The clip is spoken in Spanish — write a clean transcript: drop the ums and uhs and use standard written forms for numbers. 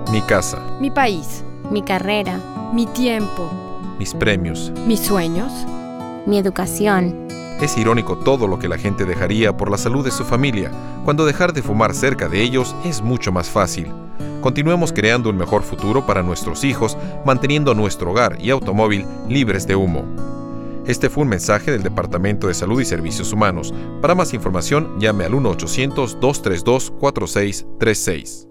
Mi casa, mi país, mi carrera, mi tiempo, mis premios, mis sueños, mi educación. Es irónico todo lo que la gente dejaría por la salud de su familia, cuando dejar de fumar cerca de ellos es mucho más fácil. Continuemos creando un mejor futuro para nuestros hijos, manteniendo nuestro hogar y automóvil libres de humo. Este fue un mensaje del Departamento de Salud y Servicios Humanos. Para más información, llame al 1-800-232-4636.